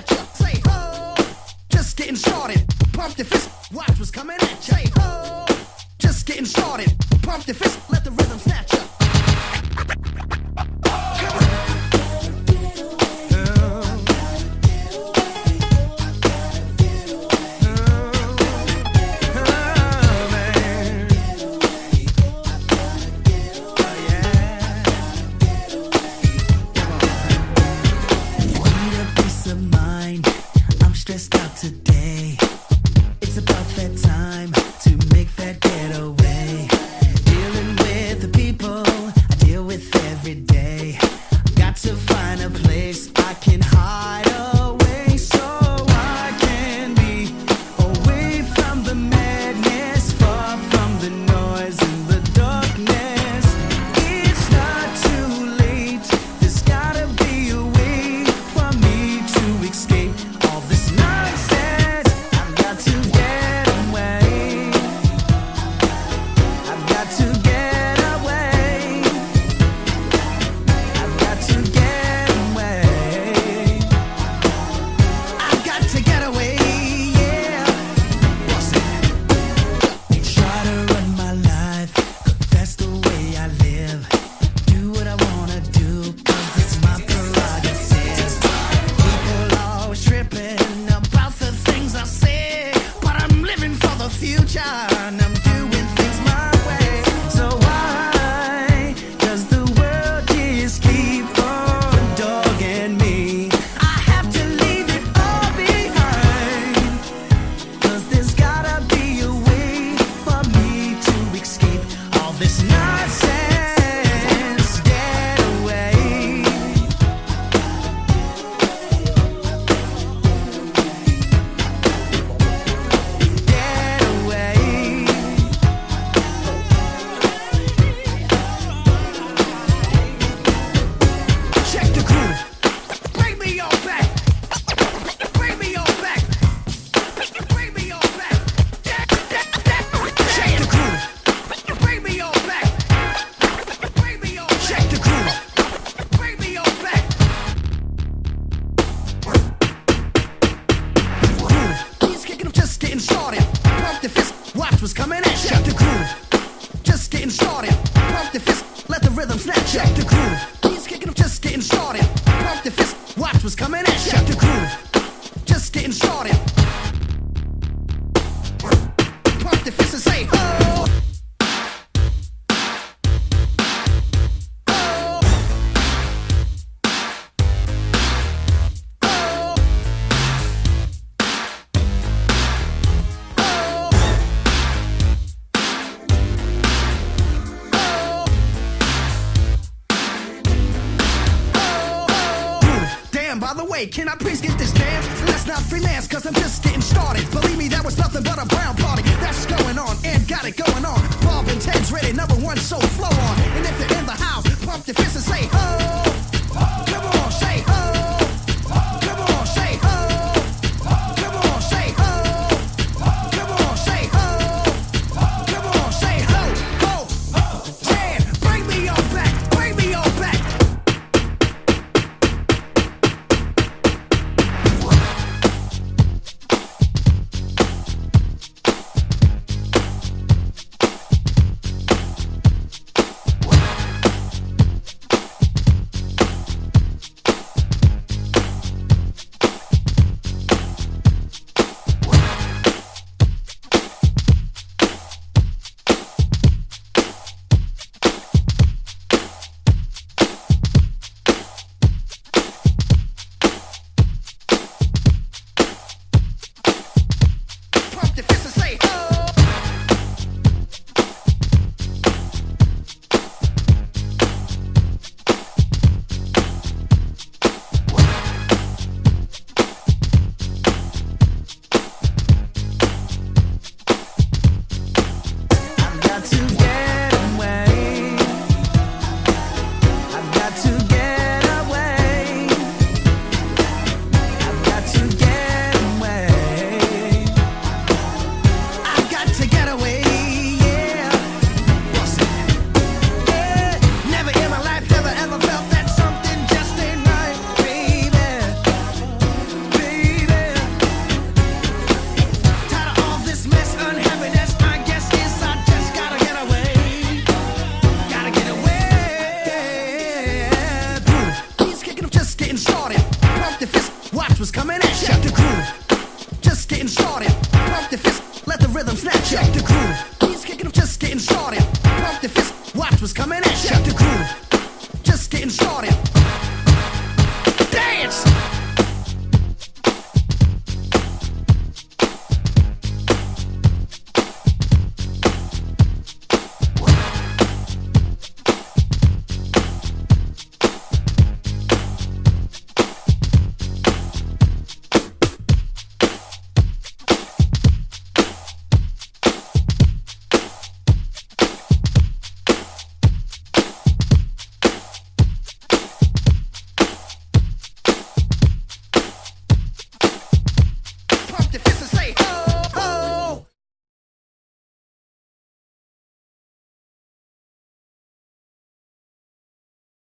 Say ho, just getting started. Pump your fist, watch what's coming at you. Say ho, just getting started. Pump your fist, let the rhythm snatch you. Stressed out today. It's about that time to make that getaway. Dealing with the people I deal with every day. I've got to find a place I can hide away, so I can be away from the madness, far from the noise and the darkness. It's not too late. There's gotta be a way for me to escape all this nonsense. I've got to get away. I've got to get away. I've got to get away. I've got to get away, yeah. Bust it. Try to run my life, 'cause that's the way I live. Do what I wanna do, 'cause it's my prerogative. People always tripping about the things I say, but I'm living for the future and I'm doing things my way. So why does the world just keep on dogging me? I have to leave it all behind, 'cause there's gotta be a way for me to escape all this nonsense. Get away. Get away. Check the groove. Bring me all back. Bring me all back. Bring me all back. Check the groove. Bring me all back. Bring me all back. Check the groove. Bring me all back. Groove. He's kicking up, just getting started. Pump your fist, watch what's coming at you. Check the groove. Just getting started. Pump your fist, let the rhythm snatch you. Check the groove. He's kicking up, just getting started. Pump your fist, watch what's coming at you. Check the groove. Just getting started. Pump your fist and say ho. Damn, by the way, can I please get this dance? Let's not freelance, 'cause I'm just getting started. Believe me, that was nothing but a brown party. That's going on and got it going on. Bob and Ted's ready, number one, so flow on. And if you're in the house, pump your fist and say ho. Come on, say ho. Come on, say ho. Come on, say ho. Come on, say ho. Come on, say ho. Ho. Yeah, bring me all back. Bring me all back. Check the groove, just getting started. Pump the fist, let the rhythm snatch. Check the groove, he's kicking, just getting started. Pump the fist, watch what's coming at